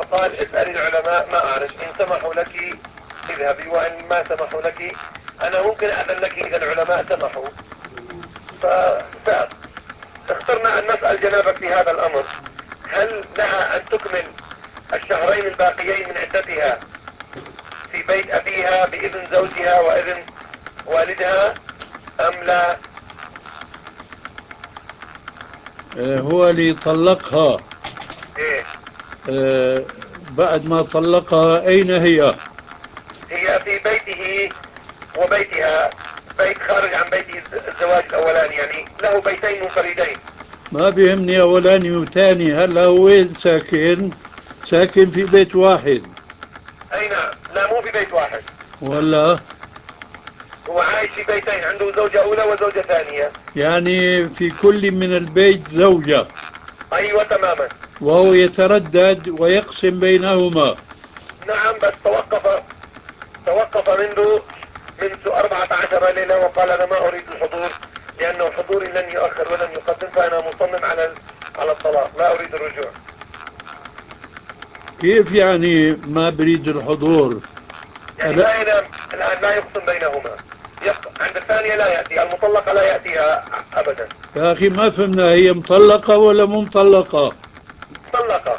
قال اسأل العلماء، ما أعرف، إن سمحوا لك اذهبي، وإن ما سمحوا لك أنا ممكن أذن لك إذا العلماء سمحوا. فاخترنا أن نسأل جنابك في هذا الأمر، هل لها أن تكمل الشهرين الباقيين من عدتها في بيت أبيها بإذن زوجها وإذن والدها أم لا؟ هو اللي طلقها. إيه؟ آه، بعد ما طلقها أين هي؟ هي في بيته وبيتها، بيت خارج عن بيت الزواج الأولاني، يعني له بيتين منفردين. ما بيهمني أولاني وثاني، هلا هو وين ساكن؟ ساكن في بيت واحد أي نعم، لا مو في بيت واحد، ولا؟ هو عايش في بيتين، عنده زوجة أولى وزوجة ثانية. يعني في كل من البيت زوجة، أيوة تماما. وهو يتردد ويقسم بينهما. نعم، بس توقف منذ 14 ليلة، وقال أنا ما أريد الحضور لأنه حضوري لن يؤخر ولن يقدم، فأنا مصمم على الطلاق، لا أريد الرجوع. كيف يعني ما بريد الحضور؟ يعني أنا ما ينام الآن، لا يقسم بينهما، عند الثانية لا يأتي، المطلقة لا يأتيها أبدا. يا أخي ما فهمنا، هي مطلقة ولا مو مطلقة؟ مطلقة،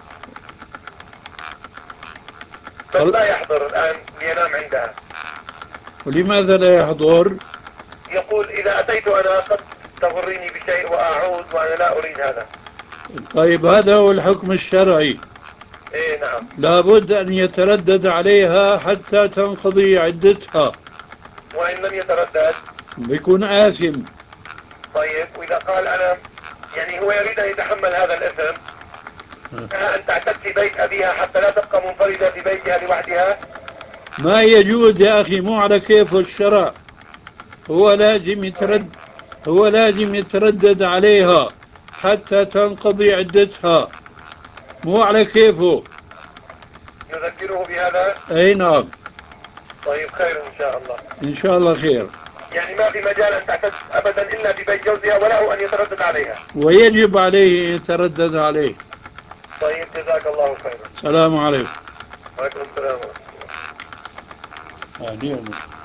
بس طل... لا يحضر الآن لينام عندها. ولماذا لا يحضر؟ يقول إذا أتيت أنا قد تغريني بشيء وأعود، وأنا لا أريد هذا. طيب هذا هو الحكم الشرعي، إيه نعم. لابد أن يتردد عليها حتى تنقضي عدتها، وإن لم يتردد؟ بيكون آثم. طيب، وإذا قال أنا، يعني هو يريد أن يتحمل هذا الإثم، لها أن تعتد في بيت أبيها حتى لا تبقى منفردة في بيتها لوحدها. ما يجوز يا أخي، مو على كيف الشرع. هو لازم طيب، يتردد، هو لازم يتردد عليها حتى تنقضي عدتها، مو على كيفه. نذكره بهذا. أي نعم. طيب خير إن شاء الله. إن شاء الله خير. يعني ما في مجال أن تعتد أبدا إلا في بيت جوزها، وله أن يتردد عليها. ويجب عليه أن يتردد عليه. طيب جزاك الله خيرا. السلام عليكم. وعليكم السلام ورحمة الله. أهلين.